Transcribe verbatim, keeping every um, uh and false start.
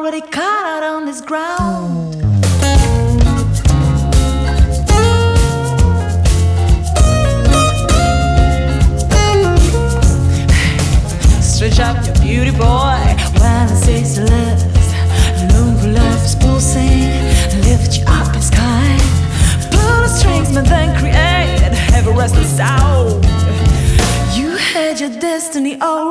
already caught out on this ground. Stretch out your beauty, boy, while it says love. Long for love is pulsing, lift you up in sky. Pull the strings, but then create, have a restless sound. You had your destiny all